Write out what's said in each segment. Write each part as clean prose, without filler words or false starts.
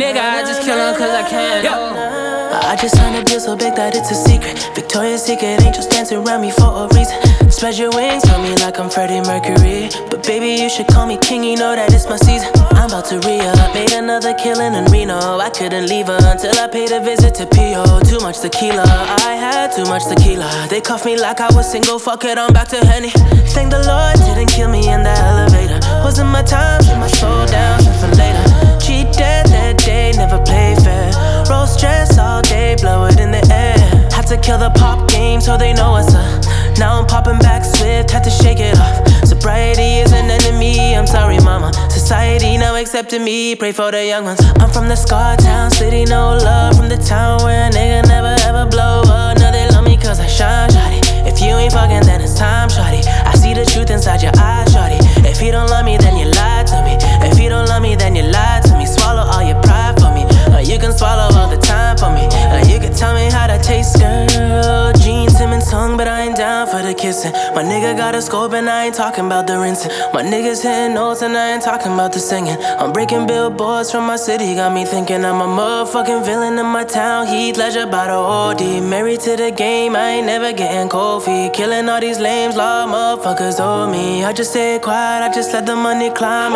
Nigga, I just kill him cause I can. I just signed a deal so big that it's a secret. Victoria's Secret angels dancing around me for a reason. Spread your wings, tell me like I'm Freddie Mercury. But baby, you should call me king, you know that it's my season. I'm about to re-up, made another killing in Reno. I couldn't leave her until I paid a visit to P.O. Too much tequila, I had too much tequila. They cuffed me like I was single, fuck it, I'm back to Henny. Thank the Lord didn't kill me in the elevator. Wasn't my time, shut my soul down, shit for later. Cheat dead that day, never play fair. Roll stress all day, blow it in the air. Had to kill the pop game so they know what's up. Now I'm popping back swift, had to shake it off. Sobriety is an enemy, I'm sorry mama. Society now accepting me, pray for the young ones. I'm from the Scar Town city, no love from the town where a nigga never ever blow up. Now they love me cause I shine, shawty. If you ain't fucking then it's time, shawty. I see the truth inside your eyes, shawty. If you don't love me then you lied to me. If you don't love me then you lied to me. Swallow all your pride for me. You can swallow all the time for me. You can tell me how that tastes, girl. Gene Simmons tongue, but I ain't down for the kissing. My nigga got a scope and I ain't talking about the rinsing. My niggas hitting notes and I ain't talking about the singing. I'm breaking billboards from my city, got me thinking I'm a motherfucking villain in my town. Heath Ledger by the OD. Married to the game, I ain't never getting cold feet. Killing all these lames, law motherfuckers owe me. I just stay quiet, I just let the money climb.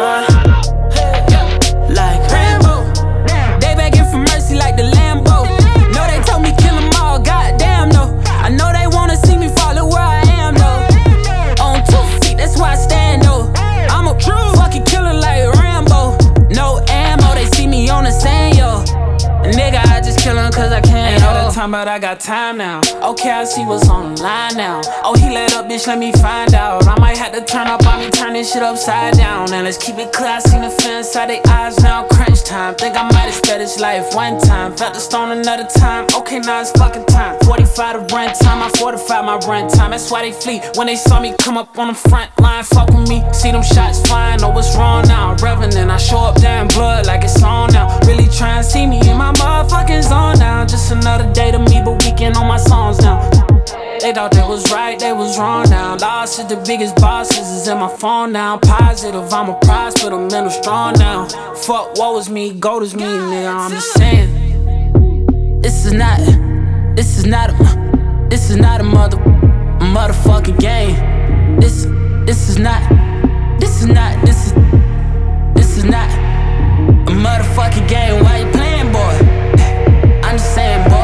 Like Rambo, They begging for mercy like the Lambo. No, they told me kill them all, goddamn no. I know they wanna see me follow where I am though. On 2 feet, that's why I stand though. I'm a true fucking killer like Rambo. No ammo, they see me on the sand, yo. Nigga, I just kill him cause I can. Ain't all the time, but I got time now. Okay, I see what's on the line now. Oh, he let up, bitch, let me find out. I might have to turn up on me, turn this shit upside down. And let's keep it clear, I seen the fear inside their eyes now. Crunch time, think I might have sped his life one time. Felt the stone another time, okay, now it's fucking time. 45 to run time, I 45 my run time. That's why they flee when they saw me come up on the front line. Fuck with me, see them shots flying, know what's wrong now. Revenant, I show up there in blood like it's on now. Really try and see me in my motherfucking zone now. Just another day to me, but weekend on my songs now. They thought they was right, they was wrong now. Lost is the biggest bosses is in my phone now. Positive, I'm a prize, but I'm mental strong now. Fuck, woe is me, gold is me, nigga, I'm just saying. This is not a motherfucking game. This is not a motherfucking game. Why you playing, boy? I'm just saying, boy.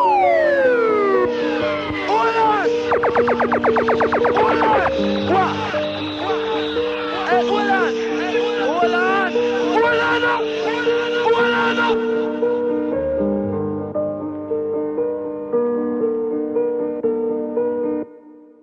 Hold on!